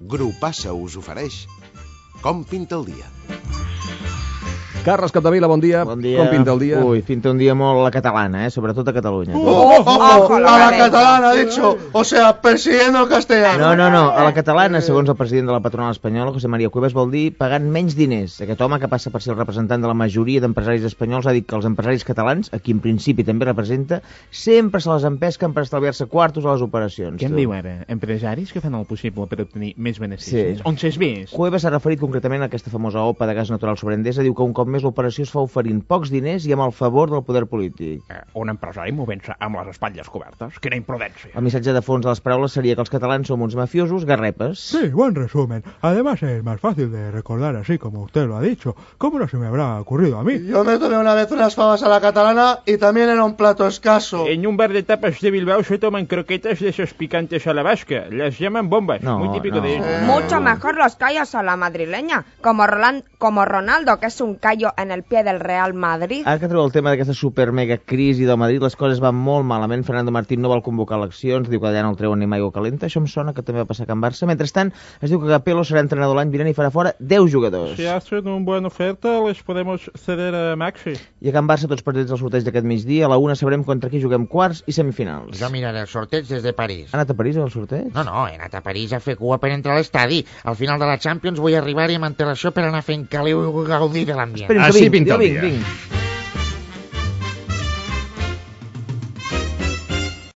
Grupassa us ofereix Com pinta el dia. Carles Capdevila, bon dia. Bon dia. Com pinta el dia? Uy, pinta un dia molt a la catalana, sobretot a Catalunya. A la catalana, ha dicho. O sea, persiguiendo el castellano. No, a la catalana, segons el president de la patronal espanyola, José María Cuevas, vol dir pagant menys diners. Aquest home, que passa per ser el representant de la majoria d'empresaris espanyols, ha dit que els empresaris catalans, a qui en principi també representa, sempre se les empesquen per estalviar-se quartos a les operacions. Què em diu ara? Empresaris que fan el possible per obtenir més beneficis? Sí. On s'és més? Cuevas s'ha referit concretament a aquesta famosa OPA de gas natural sobre Endesa. Diu que un cop més l'operació es fa oferint pocs diners i amb el favor del poder polític. Un empresari movent-se amb les espatlles cobertes? Quina imprudència. El missatge de fons de les paraules seria que els catalans som uns mafiosos garrepes. Sí, buen resumen. Además es más fácil de recordar así como usted lo ha dicho. ¿Cómo no se me habrá ocurrido a mí? Yo me tomé una vez unas fabas a la catalana y también era un plato escaso. En un bar de tapas de Bilbao se toman croquetas de esos picantes a la vasca. Las llaman bombas. No, muy típico no. de ellos. Mucho mejor los callos a la madrileña, como Ronaldo, que es un callo en el pie del Real Madrid. Ara que treu el tema d'aquesta super mega crisi del Madrid, les coses van molt malament. Fernando Martín no vol convocar eleccions, diu que allà no el treuen ni mai aigua calenta. Això em sona que també va passar a Can Barça. Mentrestant, es diu que Capello serà entrenador l'any vinent i farà fora 10 jugadors. Si hacen una buena oferta, les podemos ceder a Maxi. I a Can Barça tots partits del sorteig d'aquest migdia. A la 1 sabrem contra qui juguem quarts i semifinals. Jo miraré el sorteig des de París. Ha anat a París al sorteig? No, he anat a París a fer cua per entrar a l'estadi. Al final de la Champions vull arribar-hi amb antelació per anar fent caliu i gaudir de l'ambient. Esperem que Així vinc, pinta el jo vinc, dia. vinc.